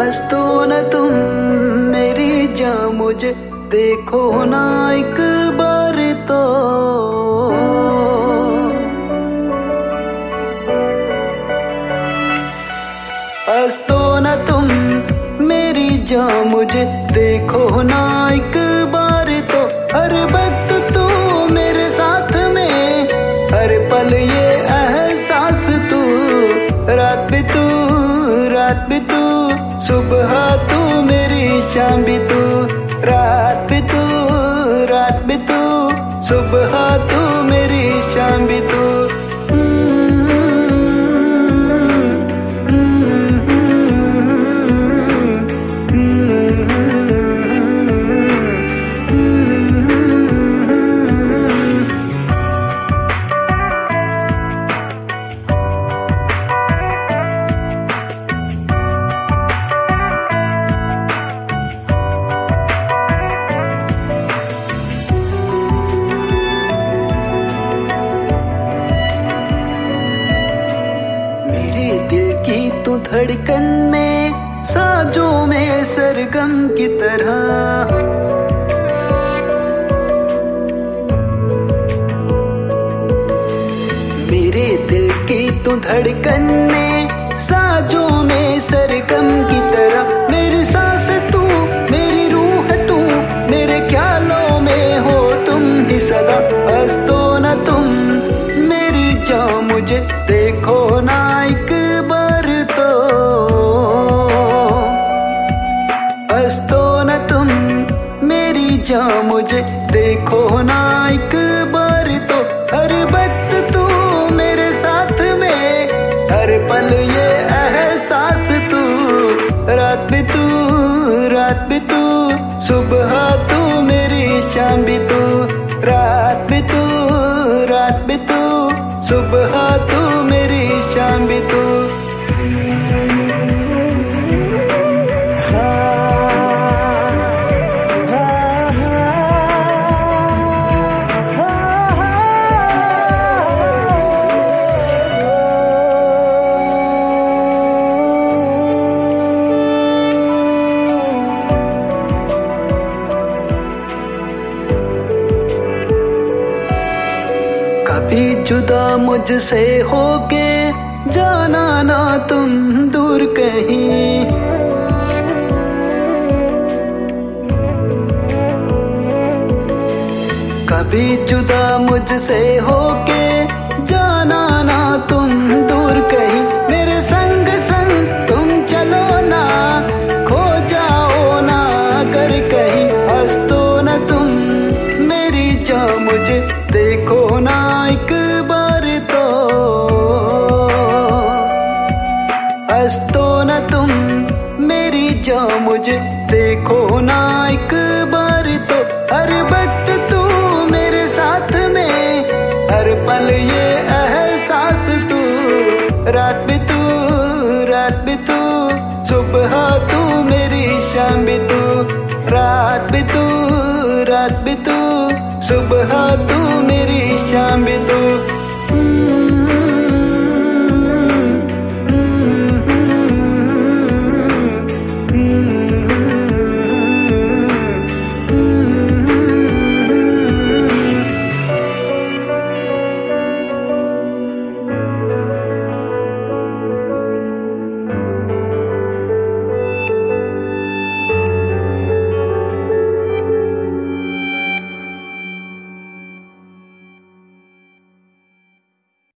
हंस दो न तुम मेरी जान, मुझे देखो ना एक बार तो। हंस दो न तुम मेरी जान, मुझे देखो ना एक बार तो। हर वक्त तू मेरे साथ में, हर पल ये एहसास तू। रात भी तू, रात भी तू, सुबह तू मेरी शाम भी तू। रात भी तू, रात भी तू, सुबह तू मेरी शाम भी तू। तू धड़कन में, साजों में सरगम की तरह। मेरे दिल की तू धड़कन में, साजों में सरगम की तरह। मेरी सांस तू, मेरी रूह तू, मेरे ख्यालों में हो तुम ही सदा। हंस दो न तुम मेरी जान, मुझे देखो ना एक बार तो। हंस दो न तुम मेरी जान, मुझे देखो ना एक बार तो। हर वक्त तू मेरे साथ में, हर पल ये एहसास तू। रात भी तू, रात भी तू, सुबह तू मेरी शाम भी तू। रात भी तू, रात भी तू, सुबह तू मेरी शाम भी तू। कभी जुदा मुझसे होके जाना ना तुम दूर कहीं। कभी जुदा मुझसे होके जाना ना तुम दूर कहीं। मेरे संग संग तुम चलो ना, खो जाओ ना कर कहीं। हंस दो न तुम मेरी जान, मुझे देखो ना एक बार तो। हंस दो न तुम मेरी जान, मुझे देखो ना एक बार तो। हर वक्त तू मेरे साथ में, हर पल ये एहसास तू। रात भी तू, रात भी तू, सुबह तू मेरी शाम भी तू। रात भी तू, रात भी तू, सुबह तू